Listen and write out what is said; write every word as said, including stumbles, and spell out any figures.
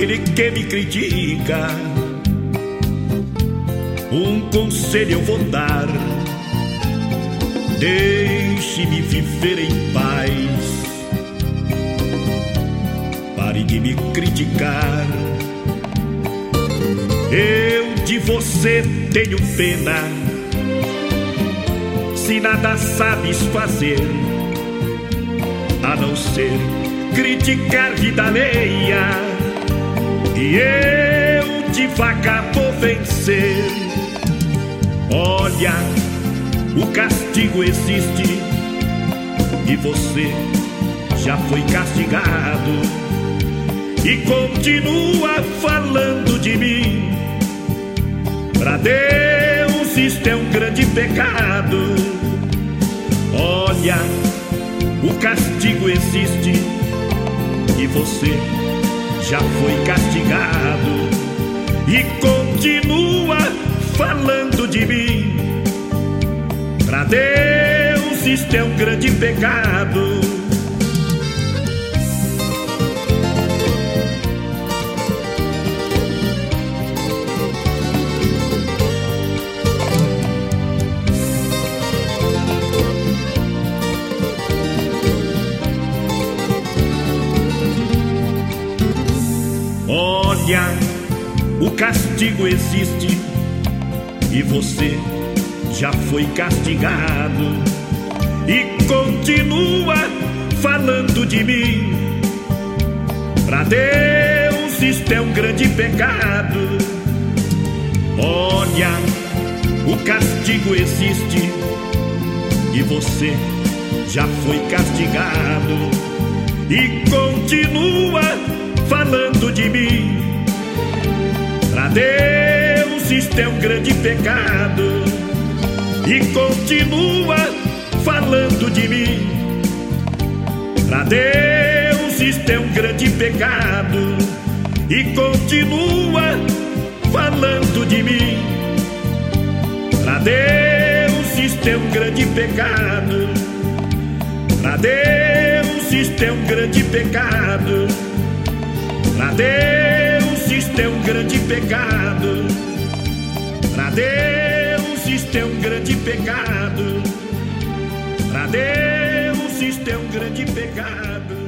aquele que me critica, um conselho eu vou dar: deixe-me viver em paz, pare de me criticar. Eu de você tenho pena, se nada sabes fazer a não ser criticar vida alheia, e eu devagar vou vencer. Olha, o castigo existe e você já foi castigado e continua falando de mim. Pra Deus isto é um grande pecado. Olha, o castigo existe e você já foi castigado e continua falando de mim. Pra Deus isto é um grande pecado. Olha, o castigo existe e você já foi castigado e continua falando de mim. Pra Deus isto é um grande pecado. Olha, o castigo existe e você já foi castigado e continua falando de mim. Pra Deus isto é um grande pecado e continua falando de mim. Pra Deus isto é um grande pecado e continua falando de mim. Pra Deus isto é um grande pecado. Pra Deus isto é um grande pecado. Pra Deus isto é um grande pecado. Pra Deus isto é um grande pecado. Pra Deus isto é um grande pecado.